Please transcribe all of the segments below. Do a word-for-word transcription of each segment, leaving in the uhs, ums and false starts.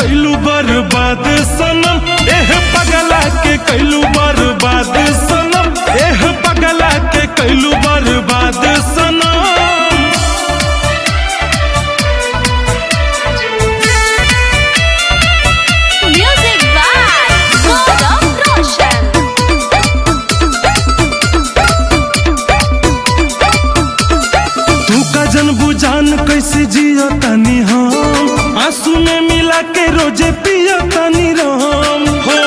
कैलू बर्बाद सनम, एह पगला के कैलू बर्बाद सनम, एह पगला के कैलू बर्बाद सनम। Music by Gaurav Roshan. तू का जन बुझान कैसे जिया तानी हम, आंसू में मिला के रोजे पिया तानी राम हो।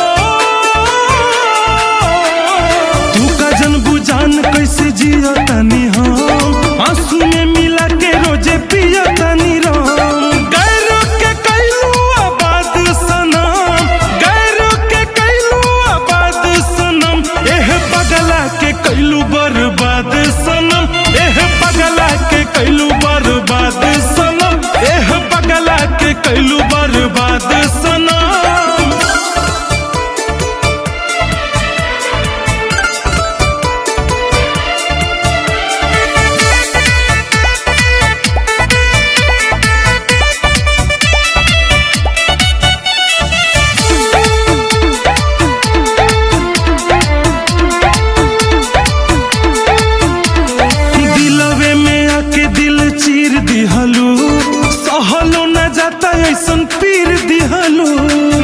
तू का जन बुझान कैसे जिया तानी हम, आंसू में मिला के रोजे पिया तानी राम। गैरों के कैलू आबाद सनम, गैरों के कैलू आबाद सनम, एह पगला के कैलू बर्बाद सनम, एह पगला के कैलू बर्बाद सनम, एह पगला के कैलू बर्बाद सनम। दिलवे में आके दिल चीर दिहलू, सहलो न जाता ऐसन पीर दिहलू।